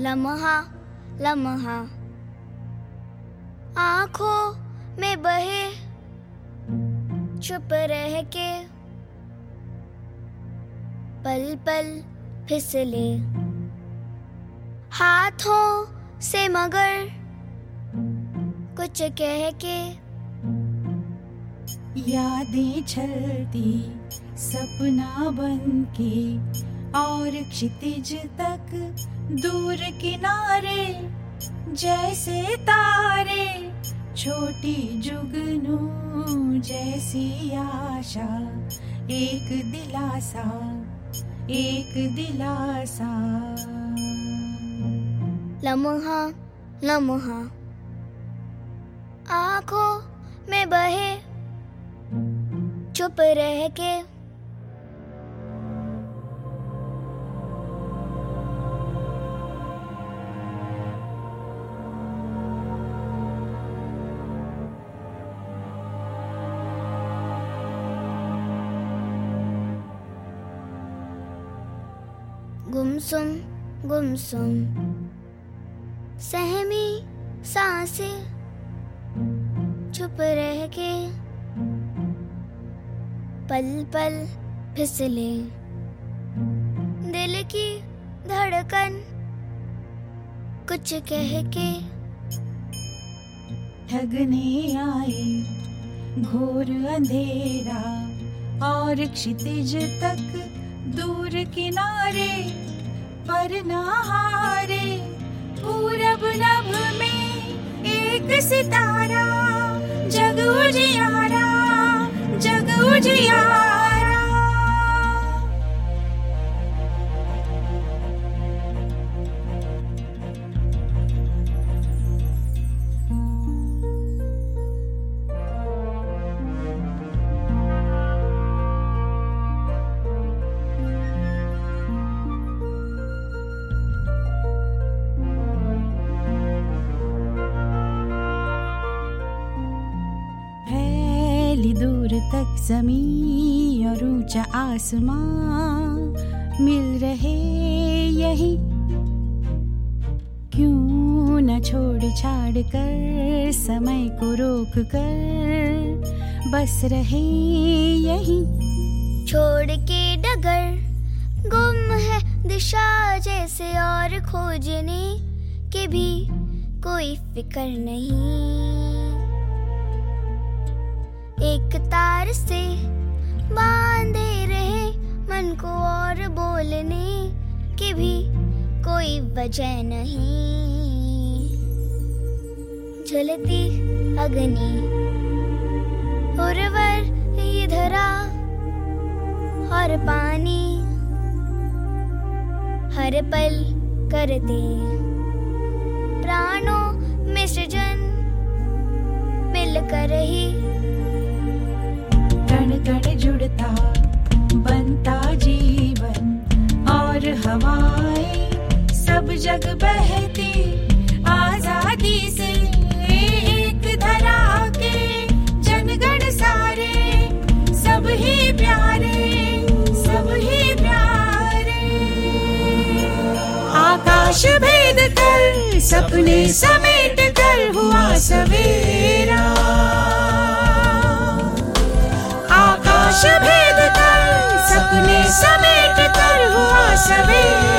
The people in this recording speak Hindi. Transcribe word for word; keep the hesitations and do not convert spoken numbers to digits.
लम्हा लम्हा आँखों में बहे चुप रह के, पल पल फिसले हाथों से मगर कुछ कह के। यादें चलती सपना बन के और क्षितिज तक दूर किनारे जैसे तारे, छोटी जुगनू जैसी आशा, एक दिलासा एक दिलासा। लम्हा लम्हा आँखों में बहे चुप रह के, गुमसुम गुमसुम सहमी सांसें चुप रह के, पल पल फिसले दिल की धड़कन कुछ कह के। ठगने आए घोर अंधेरा और क्षितिज तक दूर किनारे, पर ना हारे पूरब नभ में एक सितारा, जग उजियारा जग उजियारा। दूर तक ज़मीं और ऊंचा आसमां मिल रहे यहीं, क्यों न छोड़ छाड़ कर समय को रोक कर बस रहे यहीं। छोड़ के डगर गुम है दिशा जैसे, और खोजने के भी कोई फिक्र नहीं। एक तार से बांधे रहे मन को और बोलने की भी कोई वजह नहीं। जलती अग्नि उर्वर ये धरा और पानी, हर पल करते प्राणों में सृजन मिलकर ही। कण कण जुड़ता बनता जीवन और हवाएं सब जग बहती आजादी से, एक धरा के जनगण सारे सब ही प्यारे सब ही प्यारे। आकाश भेद कर सपने समेट कर हुआ सवेरा, आकाश भेद कर सपने समेट कर हुआ सवेरा।